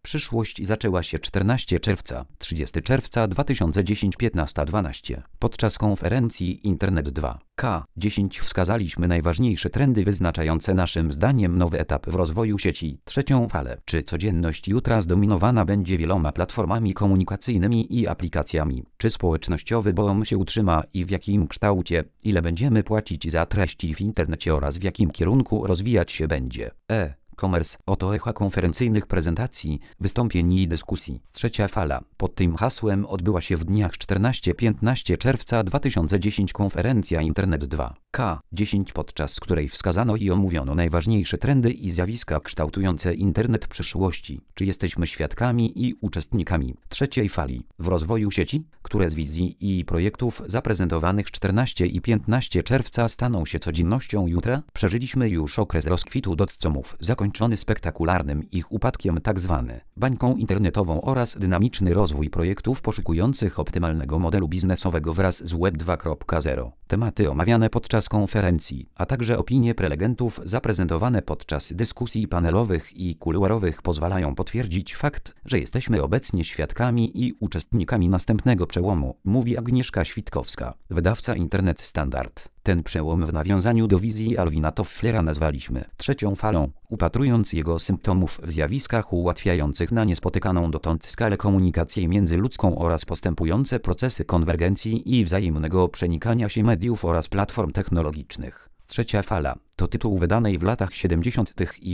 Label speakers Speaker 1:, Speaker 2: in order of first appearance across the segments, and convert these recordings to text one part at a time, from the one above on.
Speaker 1: Przyszłość zaczęła się 14 czerwca, 30 czerwca 2010 15:12. Podczas konferencji Internet 2K10 wskazaliśmy najważniejsze trendy wyznaczające naszym zdaniem nowy etap w rozwoju sieci, trzecią falę. Czy codzienność jutra zdominowana będzie wieloma platformami komunikacyjnymi i aplikacjami? Czy społecznościowy boom się utrzyma i w jakim kształcie? Ile będziemy płacić za treści w internecie oraz w jakim kierunku rozwijać się będzie? E-commerce. Oto echa konferencyjnych prezentacji, wystąpień i dyskusji. Trzecia fala. Pod tym hasłem odbyła się w dniach 14-15 czerwca 2010 konferencja Internet 2K10, podczas której wskazano i omówiono najważniejsze trendy i zjawiska kształtujące internet przyszłości. Czy jesteśmy świadkami i uczestnikami trzeciej fali w rozwoju sieci? Które z wizji i projektów zaprezentowanych 14 i 15 czerwca staną się codziennością jutra? Przeżyliśmy już okres rozkwitu dotcomów, zakończony spektakularnym ich upadkiem, tzw. bańką internetową, oraz dynamiczny rozwój projektów poszukujących optymalnego modelu biznesowego wraz z Web 2.0. Tematy omawiane podczas konferencji, a także opinie prelegentów zaprezentowane podczas dyskusji panelowych i kuluarowych pozwalają potwierdzić fakt, że jesteśmy obecnie świadkami i uczestnikami następnego przełomu, mówi Agnieszka Świtkowska, wydawca Internet Standard. Ten przełom w nawiązaniu do wizji Alvina Tofflera nazwaliśmy trzecią falą, upatrując jego symptomów w zjawiskach ułatwiających na niespotykaną dotąd skalę komunikację międzyludzką oraz postępujące procesy konwergencji i wzajemnego przenikania się mediów oraz platform technologicznych. Trzecia fala to tytuł wydanej w latach 70.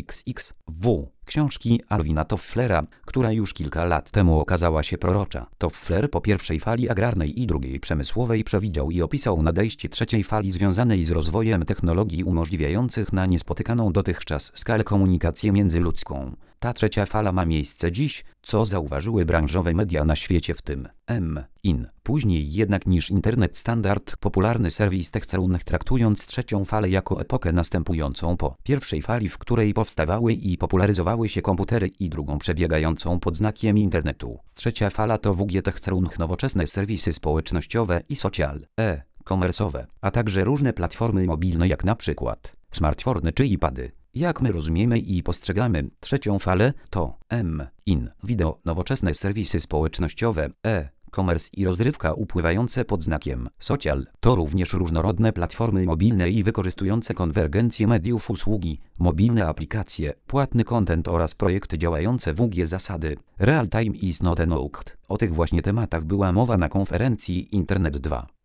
Speaker 1: XXW książki Alvina Tofflera, która już kilka lat temu okazała się prorocza. Toffler po pierwszej fali agrarnej i drugiej przemysłowej przewidział i opisał nadejście trzeciej fali związanej z rozwojem technologii umożliwiających na niespotykaną dotychczas skalę komunikację międzyludzką. Ta trzecia fala ma miejsce dziś, co zauważyły branżowe media na świecie, w tym M-IN. Później jednak niż Internet Standard, popularny serwis TechCrunch, traktując trzecią falę jako epokę następującą po pierwszej fali, w której powstawały i popularyzowały się komputery, i drugą przebiegającą pod znakiem internetu. Trzecia fala to WG TechCrunch, nowoczesne serwisy społecznościowe i social, e-commerce'owe, a także różne platformy mobilne jak na przykład smartfony czy iPady. Jak my rozumiemy i postrzegamy trzecią falę, to M-IN, wideo, nowoczesne serwisy społecznościowe, e-commerce i rozrywka upływające pod znakiem social, to również różnorodne platformy mobilne i wykorzystujące konwergencję mediów, usługi, mobilne aplikacje, płatny content oraz projekty działające WG zasady. Real time is not enough. O tych właśnie tematach była mowa na konferencji Internet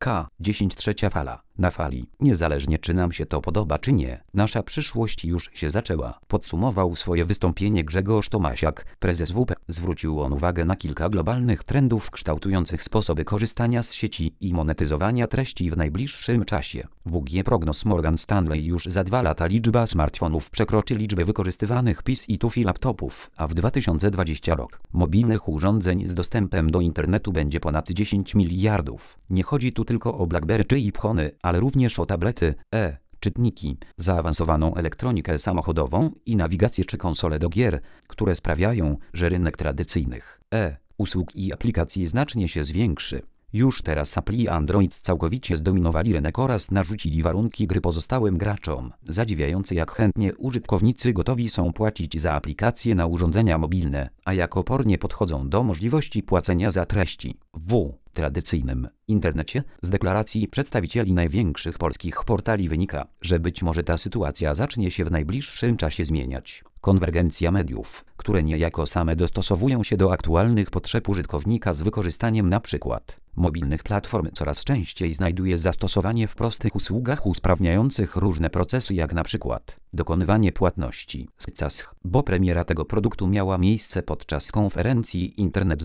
Speaker 1: 2K10 trzecia fala. Na fali, niezależnie czy nam się to podoba czy nie, nasza przyszłość już się zaczęła. Podsumował swoje wystąpienie Grzegorz Tomasiak, prezes WP. Zwrócił on uwagę na kilka globalnych trendów kształtujących sposoby korzystania z sieci i monetyzowania treści w najbliższym czasie. WG prognoz Morgan Stanley: już za 2 lata liczba smartfonów przekroczy liczbę wykorzystywanych PC i TUF i laptopów, a w 2020 rok mobilnych urządzeń z dostępem do internetu będzie ponad 10 miliardów. Nie chodzi tu tylko o BlackBerry czy iPhony, ale również o tablety, czytniki, zaawansowaną elektronikę samochodową i nawigację czy konsole do gier, które sprawiają, że rynek tradycyjnych usług i aplikacji znacznie się zwiększy. Już teraz Apple i Android całkowicie zdominowali rynek oraz narzucili warunki gry pozostałym graczom. Zadziwiające, jak chętnie użytkownicy gotowi są płacić za aplikacje na urządzenia mobilne, a jak opornie podchodzą do możliwości płacenia za treści w tradycyjnym internecie. Z deklaracji przedstawicieli największych polskich portali wynika, że być może ta sytuacja zacznie się w najbliższym czasie zmieniać. Konwergencja mediów, które niejako same dostosowują się do aktualnych potrzeb użytkownika z wykorzystaniem np. mobilnych platform, coraz częściej znajduje zastosowanie w prostych usługach usprawniających różne procesy, jak np. dokonywanie płatności z CASH, bo premiera tego produktu miała miejsce podczas konferencji Internet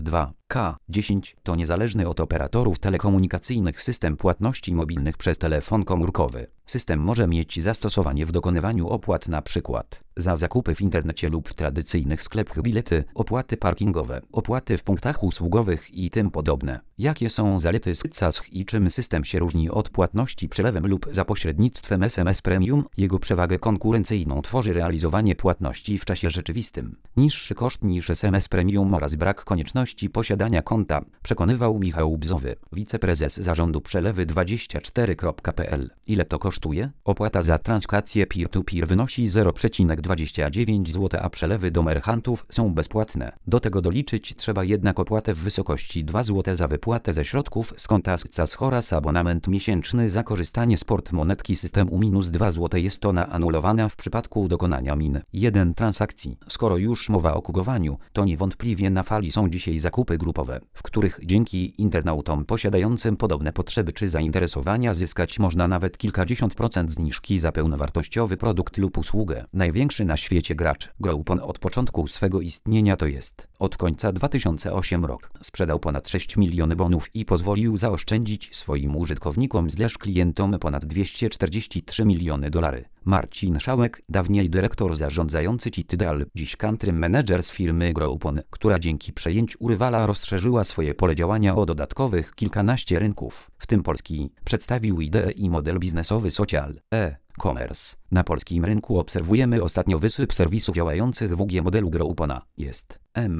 Speaker 1: 2K10. To niezależny od operatorów telekomunikacyjnych system płatności mobilnych przez telefon komórkowy. System może mieć zastosowanie w dokonywaniu opłat np. za zakupy w internecie lub w tradycyjnych sklepach, bilety, opłaty parkingowe, opłaty w punktach usługowych i tym podobne. Jakie są zalety CASH i czym system się różni od płatności przelewem lub za pośrednictwem SMS Premium? Jego przewagę konkurencji konkurencyjną tworzy realizowanie płatności w czasie rzeczywistym. Niższy koszt niż SMS Premium oraz brak konieczności posiadania konta, przekonywał Michał Bzowy, wiceprezes zarządu Przelewy24.pl. Ile to kosztuje? Opłata za transakcję peer-to-peer wynosi 0,29 zł, a przelewy do merchantów są bezpłatne. Do tego doliczyć trzeba jednak opłatę w wysokości 2 zł za wypłatę ze środków z konta SCAS oraz abonament miesięczny za korzystanie z portmonetki systemu -2 zł. Jest ona anulowana w przypadku dokonania -1 transakcji. Skoro już mowa o kugowaniu, to niewątpliwie na fali są dzisiaj zakupy grupowe, w których dzięki internautom posiadającym podobne potrzeby czy zainteresowania zyskać można nawet kilkadziesiąt procent zniżki za pełnowartościowy produkt lub usługę. Największy na świecie gracz, Groupon, od początku swego istnienia, to jest od końca 2008 rok, sprzedał ponad 6 miliony bonów i pozwolił zaoszczędzić swoim użytkownikom klientom ponad 243 miliony dolarów. Marcin Szałek, dawniej dyrektor zarządzający Citadel, dziś country manager z firmy Groupon, która dzięki przejęciu rywala rozszerzyła swoje pole działania o dodatkowych kilkanaście rynków, w tym Polski, przedstawił ideę i model biznesowy social e-commerce. Na polskim rynku obserwujemy ostatnio wysyp serwisów działających w UG modelu Groupona. Jest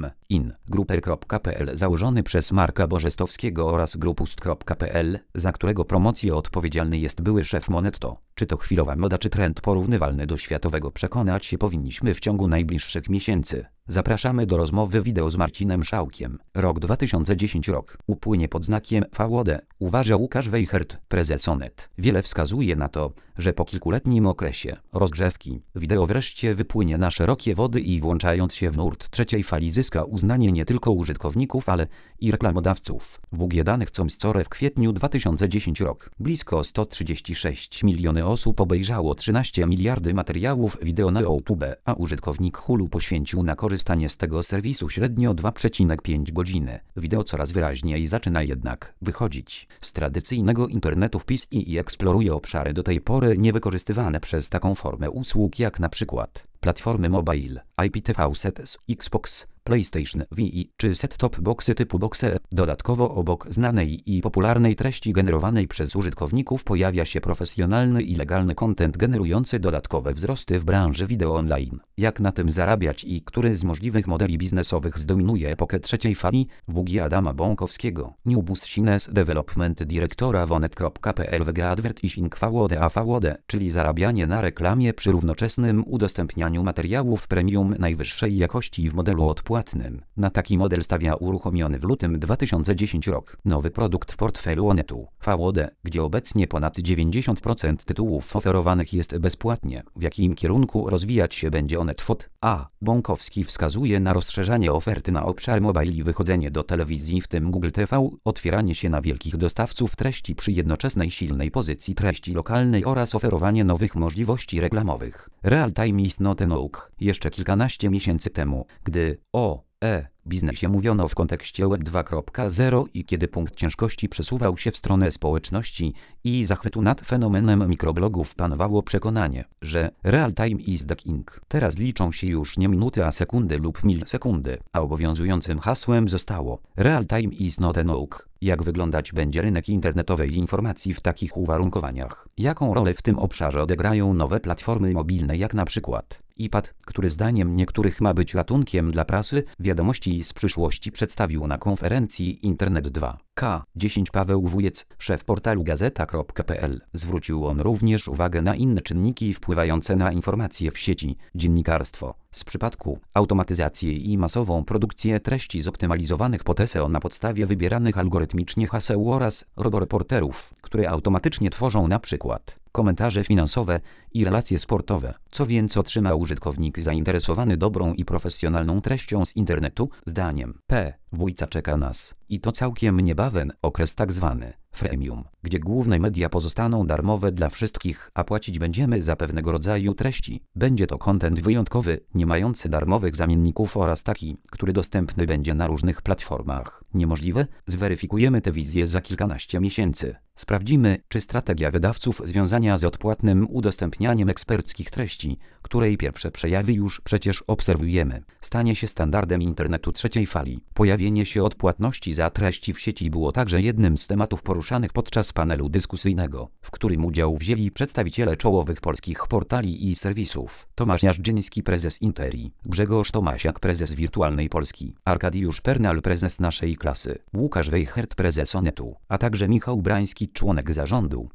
Speaker 1: Grouper.pl, założony przez Marka Bożestowskiego, oraz Grupust.pl, za którego promocję odpowiedzialny jest były szef Monetto. Czy to chwilowa moda, czy trend porównywalny do światowego, przekonać się powinniśmy w ciągu najbliższych miesięcy. Zapraszamy do rozmowy wideo z Marcinem Szałkiem. Rok 2010 upłynie pod znakiem VOD, uważa Łukasz Weichert, prezes Onet. Wiele wskazuje na to, że po kilkuletnim okresie rozgrzewki, wideo wreszcie wypłynie na szerokie wody i włączając się w nurt trzeciej fali zyska uznanie nie tylko użytkowników, ale i reklamodawców. WG danych ComScore w kwietniu 2010 blisko 136 miliony osób obejrzało 13 miliardy materiałów wideo na YouTube, a użytkownik Hulu poświęcił na korzystanie z tego serwisu średnio 2,5 godziny. Wideo coraz wyraźniej zaczyna jednak wychodzić z tradycyjnego internetu wpis i eksploruje obszary do tej pory niewykorzystywane przez taką formę usług, jak na przykład platformy mobile, IPTV, sets, Xbox, PlayStation, Wii czy set-top boxy typu boxe. Dodatkowo obok znanej i popularnej treści generowanej przez użytkowników pojawia się profesjonalny i legalny content generujący dodatkowe wzrosty w branży wideo online. Jak na tym zarabiać i który z możliwych modeli biznesowych zdominuje epokę trzeciej fali? WG Adama Bąkowskiego, Newbus Sines Development, dyrektora Onet.pl. WG Advertising VOD, czyli zarabianie na reklamie przy równoczesnym udostępnianiu materiałów premium najwyższej jakości w modelu odpłatnym. Na taki model stawia uruchomiony w lutym 2010 nowy produkt w portfelu Onetu, VOD, gdzie obecnie ponad 90% tytułów oferowanych jest bezpłatnie. W jakim kierunku rozwijać się będzie Onet VOD? Bąkowski wskazuje na rozszerzanie oferty na obszar mobile i wychodzenie do telewizji, w tym Google TV, otwieranie się na wielkich dostawców treści przy jednoczesnej silnej pozycji treści lokalnej oraz oferowanie nowych możliwości reklamowych. Real time is not enough. Jeszcze kilkanaście miesięcy temu, gdy o biznesie mówiono w kontekście Web 2.0 i kiedy punkt ciężkości przesuwał się w stronę społeczności i zachwytu nad fenomenem mikroblogów, panowało przekonanie, że real time is the king. Teraz liczą się już nie minuty, a sekundy lub milisekundy, a obowiązującym hasłem zostało real time is not enough. Jak wyglądać będzie rynek internetowej informacji w takich uwarunkowaniach? Jaką rolę w tym obszarze odegrają nowe platformy mobilne, jak na przykład iPad, który zdaniem niektórych ma być ratunkiem dla prasy? Wiadomości z przyszłości przedstawił na konferencji Internet 2K10 Paweł Wujec, szef portalu gazeta.pl. Zwrócił on również uwagę na inne czynniki wpływające na informacje w sieci, dziennikarstwo, z przypadku, automatyzację i masową produkcję treści zoptymalizowanych pod SEO na podstawie wybieranych algorytmicznie haseł oraz roboreporterów, które automatycznie tworzą na przykład komentarze finansowe i relacje sportowe. Co więc otrzyma użytkownik zainteresowany dobrą i profesjonalną treścią z internetu? Zdaniem Wójca czeka nas, i to całkiem niebawem, okres tak zwany freemium, gdzie główne media pozostaną darmowe dla wszystkich, a płacić będziemy za pewnego rodzaju treści. Będzie to content wyjątkowy, nie mający darmowych zamienników oraz taki, który dostępny będzie na różnych platformach. Niemożliwe? Zweryfikujemy tę wizję za kilkanaście miesięcy. Sprawdzimy, czy strategia wydawców związana z odpłatnym udostępnianiem eksperckich treści, której pierwsze przejawy już przecież obserwujemy, stanie się standardem internetu trzeciej fali. Pojawi odmówienie się od płatności za treści w sieci było także jednym z tematów poruszanych podczas panelu dyskusyjnego, w którym udział wzięli przedstawiciele czołowych polskich portali i serwisów: Tomasz Jażdżyński, prezes Interi, Grzegorz Tomasiak, prezes Wirtualnej Polski, Arkadiusz Pernal, prezes Naszej Klasy, Łukasz Wejchert, prezes Onetu, a także Michał Brański, członek zarządu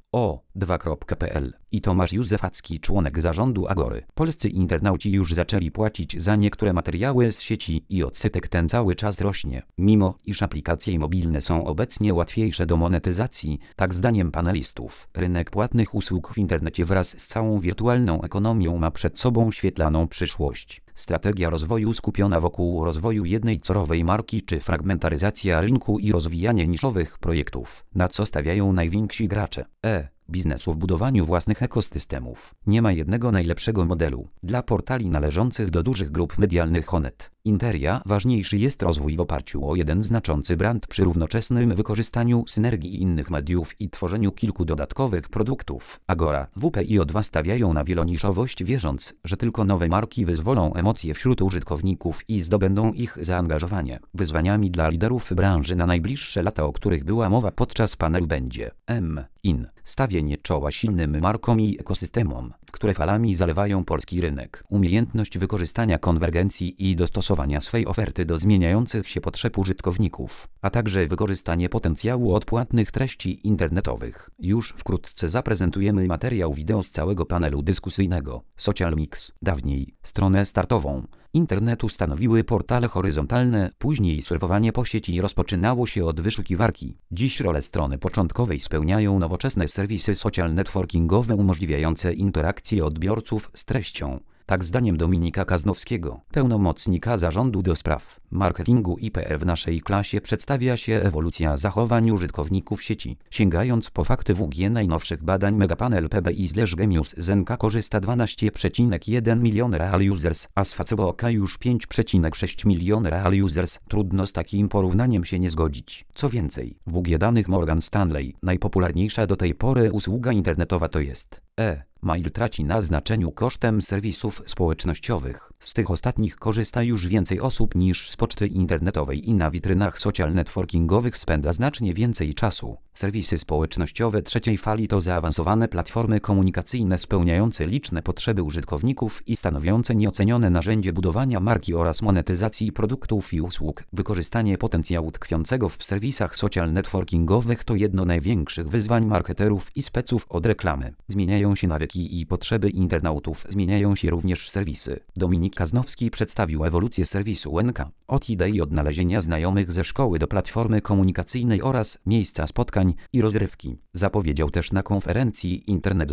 Speaker 1: O2.pl i Tomasz Józefacki, członek zarządu Agory. Polscy internauci już zaczęli płacić za niektóre materiały z sieci i odsetek ten cały czas rośnie, mimo iż aplikacje mobilne są obecnie łatwiejsze do monetyzacji. Tak zdaniem panelistów, rynek płatnych usług w internecie wraz z całą wirtualną ekonomią ma przed sobą świetlaną przyszłość. Strategia rozwoju skupiona wokół rozwoju jednej wzorowej marki czy fragmentaryzacja rynku i rozwijanie niszowych projektów, na co stawiają najwięksi gracze biznesu w budowaniu własnych ekosystemów. Nie ma jednego najlepszego modelu. Dla portali należących do dużych grup medialnych Onet, Interia ważniejszy jest rozwój w oparciu o jeden znaczący brand przy równoczesnym wykorzystaniu synergii innych mediów i tworzeniu kilku dodatkowych produktów. Agora, WP i O2 stawiają na wieloniszowość, wierząc, że tylko nowe marki wyzwolą emocje wśród użytkowników i zdobędą ich zaangażowanie. Wyzwaniami dla liderów branży na najbliższe lata, o których była mowa podczas panelu, będzie stawienie czoła silnym markom i ekosystemom, które falami zalewają polski rynek, umiejętność wykorzystania konwergencji i dostosowania swej oferty do zmieniających się potrzeb użytkowników, a także wykorzystanie potencjału odpłatnych treści internetowych. Już wkrótce zaprezentujemy materiał wideo z całego panelu dyskusyjnego. Social Mix. Dawniej stronę startową internetu stanowiły portale horyzontalne, później surfowanie po sieci rozpoczynało się od wyszukiwarki. Dziś rolę strony początkowej spełniają nowoczesne serwisy social networkingowe umożliwiające interakcję odbiorców z treścią. Tak zdaniem Dominika Kaznowskiego, pełnomocnika zarządu do spraw marketingu i PR w Naszej Klasie, przedstawia się ewolucja zachowań użytkowników sieci. Sięgając po fakty WG najnowszych badań Megapanel PBI/Gemius z NK korzysta 12,1 milion real users, a z Facebook już 5,6 milion real users. Trudno z takim porównaniem się nie zgodzić. Co więcej, WG danych Morgan Stanley, najpopularniejsza do tej pory usługa internetowa to jest mail traci na znaczeniu kosztem serwisów społecznościowych. Z tych ostatnich korzysta już więcej osób niż z poczty internetowej i na witrynach social networkingowych spędza znacznie więcej czasu. Serwisy społecznościowe trzeciej fali to zaawansowane platformy komunikacyjne spełniające liczne potrzeby użytkowników i stanowiące nieocenione narzędzie budowania marki oraz monetyzacji produktów i usług. Wykorzystanie potencjału tkwiącego w serwisach social networkingowych to jedno z największych wyzwań marketerów i speców od reklamy. Zmieniają się nawyki i potrzeby internautów, zmieniają się również serwisy. Dominik Kaznowski przedstawił ewolucję serwisu NK, od idei odnalezienia znajomych ze szkoły do platformy komunikacyjnej oraz miejsca spotkań i rozrywki. Zapowiedział też na konferencji Internet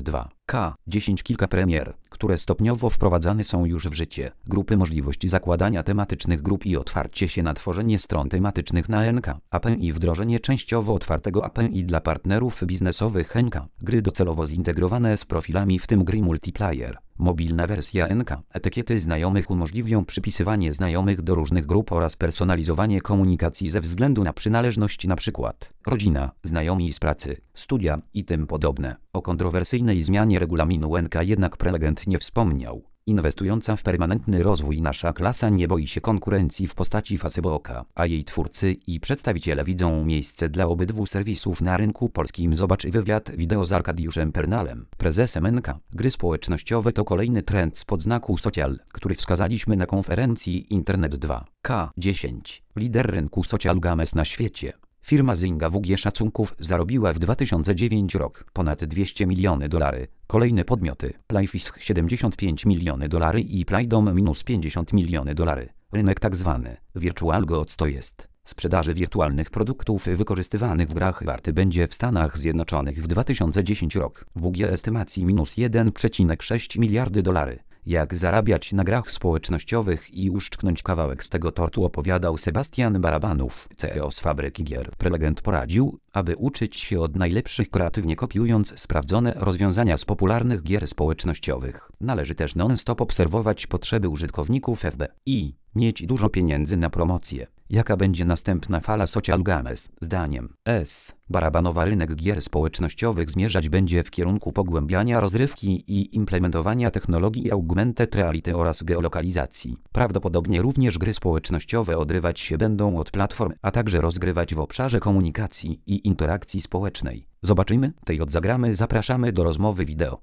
Speaker 1: 2K10 kilka premier, które stopniowo wprowadzane są już w życie. Grupy, możliwość zakładania tematycznych grup i otwarcie się na tworzenie stron tematycznych na NK, API, wdrożenie częściowo otwartego API dla partnerów biznesowych NK, gry docelowo zintegrowane z profilami, w tym gry multiplayer. Mobilna wersja NK. Etykiety znajomych umożliwią przypisywanie znajomych do różnych grup oraz personalizowanie komunikacji ze względu na przynależność, np. rodzina, znajomi z pracy, studia i tym podobne. O kontrowersyjnej zmianie regulaminu NK jednak prelegent nie wspomniał. Inwestująca w permanentny rozwój Nasza Klasa nie boi się konkurencji w postaci Facebooka, a jej twórcy i przedstawiciele widzą miejsce dla obydwu serwisów na rynku polskim. Zobacz wywiad wideo z Arkadiuszem Pernalem, prezesem NK. Gry społecznościowe to kolejny trend spod znaku social, który wskazaliśmy na konferencji Internet 2K10. Lider rynku social games na świecie. Firma Zynga WG szacunków zarobiła w 2009 rok ponad $200 miliony. Kolejne podmioty: Playfish $75 miliony i Playdom -$50 miliony. Rynek tzw. Virtual Goods to jest sprzedaży wirtualnych produktów wykorzystywanych w grach warty będzie w Stanach Zjednoczonych w 2010 rok WG estymacji -$1,6 miliardy. Jak zarabiać na grach społecznościowych i uszczknąć kawałek z tego tortu, opowiadał Sebastian Barabanów, CEO z Fabryki Gier. Prelegent poradził, aby uczyć się od najlepszych, kreatywnie kopiując sprawdzone rozwiązania z popularnych gier społecznościowych. Należy też non-stop obserwować potrzeby użytkowników FB i mieć dużo pieniędzy na promocję. Jaka będzie następna fala Social Games? Zdaniem S. Barabanowa rynek gier społecznościowych zmierzać będzie w kierunku pogłębiania rozrywki i implementowania technologii augmented reality oraz geolokalizacji. Prawdopodobnie również gry społecznościowe odrywać się będą od platform, a także rozgrywać w obszarze komunikacji i interakcji społecznej. Zobaczymy, tej odzagramy, zapraszamy do rozmowy wideo.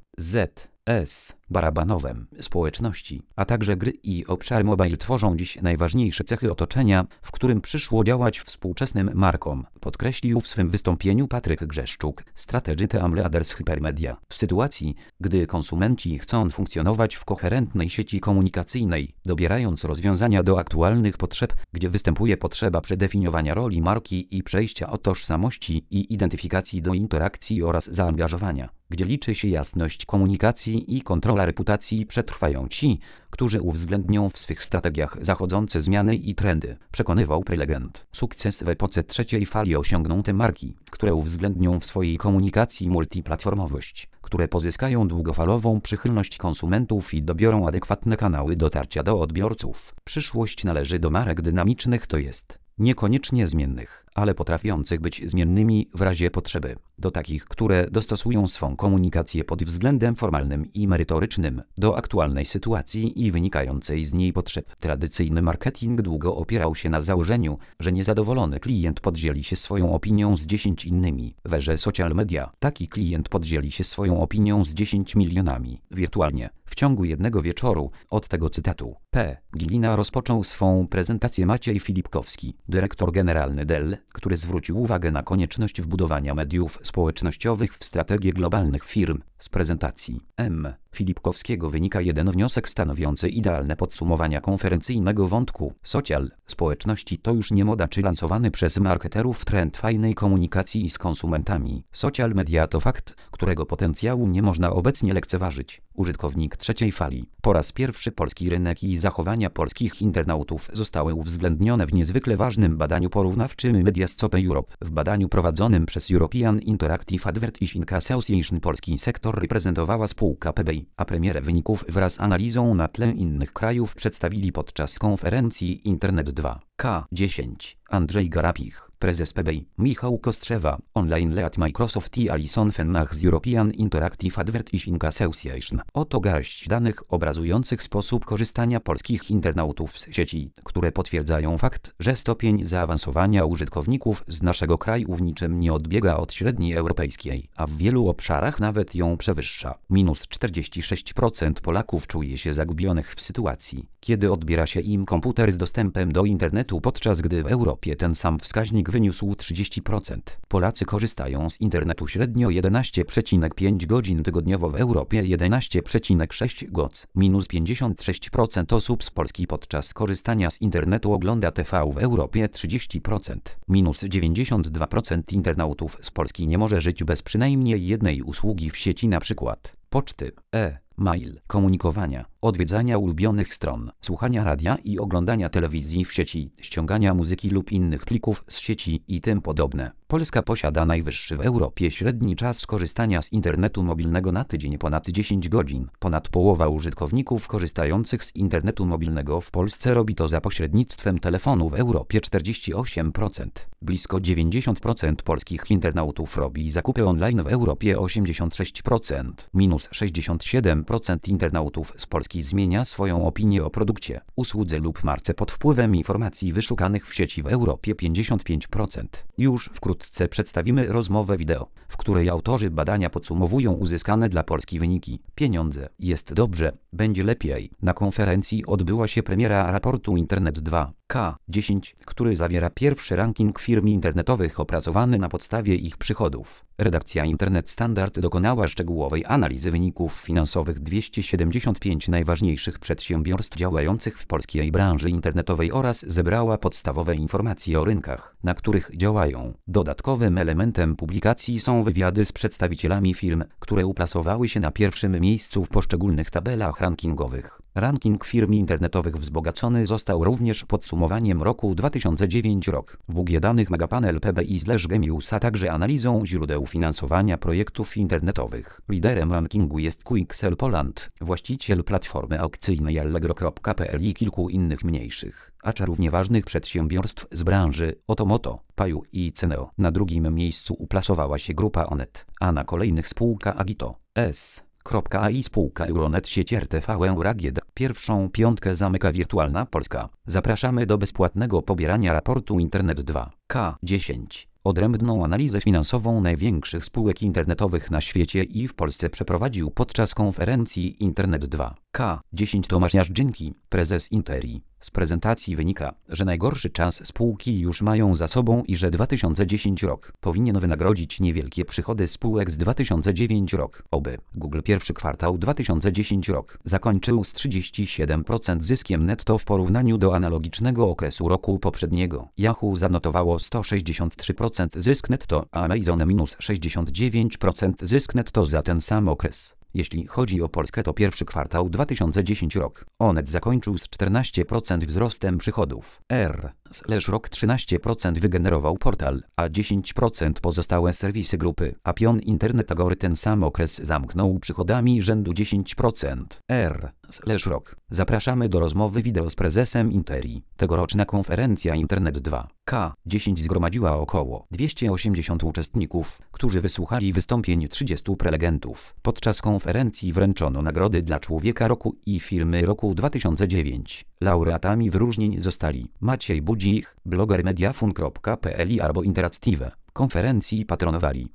Speaker 1: Z. Barabanowem społeczności, a także gry i obszar mobile tworzą dziś najważniejsze cechy otoczenia, w którym przyszło działać współczesnym markom, podkreślił w swym wystąpieniu Patryk Grzeszczuk, Strategy Team Leaders Hypermedia. W sytuacji, gdy konsumenci chcą funkcjonować w koherentnej sieci komunikacyjnej, dobierając rozwiązania do aktualnych potrzeb, gdzie występuje potrzeba przedefiniowania roli marki i przejścia od tożsamości i identyfikacji do interakcji oraz zaangażowania, gdzie liczy się jasność komunikacji i kontrola reputacji, przetrwają ci, którzy uwzględnią w swych strategiach zachodzące zmiany i trendy, przekonywał prelegent. Sukces w epoce trzeciej fali osiągną te marki, które uwzględnią w swojej komunikacji multiplatformowość, które pozyskają długofalową przychylność konsumentów i dobiorą adekwatne kanały dotarcia do odbiorców. Przyszłość należy do marek dynamicznych, to jest niekoniecznie zmiennych, ale potrafiących być zmiennymi w razie potrzeby, do takich, które dostosują swą komunikację pod względem formalnym i merytorycznym do aktualnej sytuacji i wynikającej z niej potrzeb. Tradycyjny marketing długo opierał się na założeniu, że niezadowolony klient podzieli się swoją opinią z 10 innymi. W erze social media taki klient podzieli się swoją opinią z 10 milionami wirtualnie. W ciągu jednego wieczoru, od tego cytatu P. Gilina rozpoczął swą prezentację Maciej Filipkowski, dyrektor generalny Dell, który zwrócił uwagę na konieczność wbudowania mediów społecznościowych w strategię globalnych firm. Z prezentacji M. Filipkowskiego wynika jeden wniosek stanowiący idealne podsumowania konferencyjnego wątku. Social, społeczności to już nie moda czy lansowany przez marketerów trend fajnej komunikacji z konsumentami. Social media to fakt, którego potencjału nie można obecnie lekceważyć. Użytkownik trzeciej fali. Po raz pierwszy polski rynek i zachowania polskich internautów zostały uwzględnione w niezwykle ważnym badaniu porównawczym Mediascope Europe. W badaniu prowadzonym przez European Interactive Advertising Association polski sektor reprezentowała spółka PBI, a premierę wyników wraz z analizą na tle innych krajów przedstawili podczas konferencji Internet 2. K10. Andrzej Garapich, prezes PBI, Michał Kostrzewa, online lead Microsoft i Alison Fennach z European Interactive Advertising Association. Oto garść danych obrazujących sposób korzystania polskich internautów z sieci, które potwierdzają fakt, że stopień zaawansowania użytkowników z naszego kraju w niczym nie odbiega od średniej europejskiej, a w wielu obszarach nawet ją przewyższa. Minus 46% Polaków czuje się zagubionych w sytuacji, kiedy odbiera się im komputer z dostępem do internetu, podczas gdy w Europie ten sam wskaźnik wyniósł 30%. Polacy korzystają z internetu średnio 11,5 godzin tygodniowo, w Europie 11,6 godzin. Minus 56% osób z Polski podczas korzystania z internetu ogląda TV, w Europie 30%. Minus 92% internautów z Polski nie może żyć bez przynajmniej jednej usługi w sieci, np. poczty, mail, komunikowania, odwiedzania ulubionych stron, słuchania radia i oglądania telewizji w sieci, ściągania muzyki lub innych plików z sieci i tym podobne. Polska posiada najwyższy w Europie średni czas korzystania z internetu mobilnego na tydzień, ponad 10 godzin. Ponad połowa użytkowników korzystających z internetu mobilnego w Polsce robi to za pośrednictwem telefonu, w Europie 48%. Blisko 90% polskich internautów robi zakupy online, w Europie 86%. Minus 67% internautów z Polski zmienia swoją opinię o produkcie, usłudze lub marce pod wpływem informacji wyszukanych w sieci, w Europie 55%. Już wkrótce przedstawimy rozmowę wideo, w której autorzy badania podsumowują uzyskane dla Polski wyniki. Pieniądze. Jest dobrze, będzie lepiej. Na konferencji odbyła się premiera raportu Internet 2. K10, który zawiera pierwszy ranking firm internetowych opracowany na podstawie ich przychodów. Redakcja Internet Standard dokonała szczegółowej analizy wyników finansowych 275 najważniejszych przedsiębiorstw działających w polskiej branży internetowej oraz zebrała podstawowe informacje o rynkach, na których działają. Dodatkowym elementem publikacji są wywiady z przedstawicielami firm, które uplasowały się na pierwszym miejscu w poszczególnych tabelach rankingowych. Ranking firm internetowych wzbogacony został również podsumowaniem roku 2009 rok. WG danych Megapanel PBI/Gemius, a także analizą źródeł finansowania projektów internetowych. Liderem rankingu jest Quixel Poland, właściciel platformy aukcyjnej Allegro.pl i kilku innych mniejszych, acz równie ważnych przedsiębiorstw z branży Otomoto, Paju i Ceneo. Na drugim miejscu uplasowała się grupa Onet, a na kolejnych spółka Agito, S.ai spółka Euronet sieć RTV Euragied. Pierwszą piątkę zamyka Wirtualna Polska. Zapraszamy do bezpłatnego pobierania raportu Internet 2 K10. Odrębną analizę finansową największych spółek internetowych na świecie i w Polsce przeprowadził podczas konferencji Internet 2 K10 Tomasz Jarzynski, prezes Interi. Z prezentacji wynika, że najgorszy czas spółki już mają za sobą i że 2010 rok powinien wynagrodzić niewielkie przychody spółek z 2009 rok. Oby Google pierwszy kwartał 2010 rok zakończył z 37% zyskiem netto w porównaniu do analogicznego okresu roku poprzedniego. Yahoo zanotowało 163% zysk netto, a Amazon minus 69% zysk netto za ten sam okres. Jeśli chodzi o Polskę, to pierwszy kwartał 2010 rok. Onet zakończył z 14% wzrostem przychodów. Rok 13% wygenerował portal, a 10% pozostałe serwisy grupy. A Pion Internet Agory ten sam okres zamknął przychodami rzędu 10%. Rok. Zapraszamy do rozmowy wideo z prezesem Interi. Tegoroczna konferencja Internet 2 K10 zgromadziła około 280 uczestników, którzy wysłuchali wystąpień 30 prelegentów. Podczas konferencji wręczono nagrody dla Człowieka Roku i Firmy Roku 2009. Laureatami wyróżnień zostali Maciej Budzik, bloger mediafun.pl i Arbo Interactive. Konferencji patronowali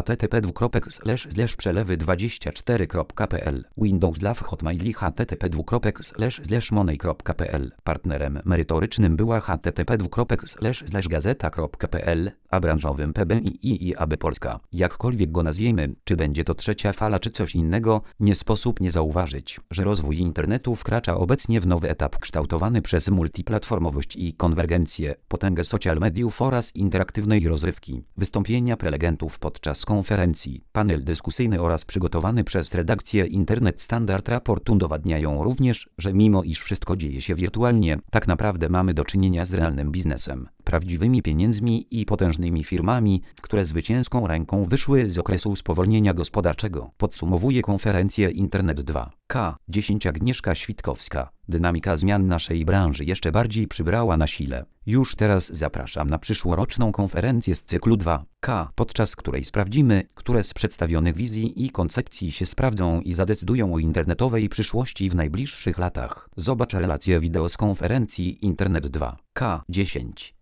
Speaker 1: http://przelewy24.pl, Windows Love Hotmail i http://money.pl. Partnerem merytorycznym była http://gazeta.pl, a branżowym PBI i AB Polska. Jakkolwiek go nazwiemy, czy będzie to trzecia fala czy coś innego, nie sposób nie zauważyć, że rozwój internetu wkracza obecnie w nowy etap kształtowany przez multiplatformowość i konwergencję, potęgę social mediów oraz interaktywnej rozrywki. Wystąpienia prelegentów podczas konferencji, panel dyskusyjny oraz przygotowany przez redakcję Internet Standard raport udowadniają również, że mimo iż wszystko dzieje się wirtualnie, tak naprawdę mamy do czynienia z realnym biznesem, prawdziwymi pieniędzmi i potężnymi firmami, które zwycięską ręką wyszły z okresu spowolnienia gospodarczego. Podsumowuje konferencję Internet 2 K10 Agnieszka Świtkowska. Dynamika zmian naszej branży jeszcze bardziej przybrała na sile. Już teraz zapraszam na przyszłoroczną konferencję z cyklu 2K, podczas której sprawdzimy, które z przedstawionych wizji i koncepcji się sprawdzą i zadecydują o internetowej przyszłości w najbliższych latach. Zobacz relację wideo z konferencji Internet 2K10.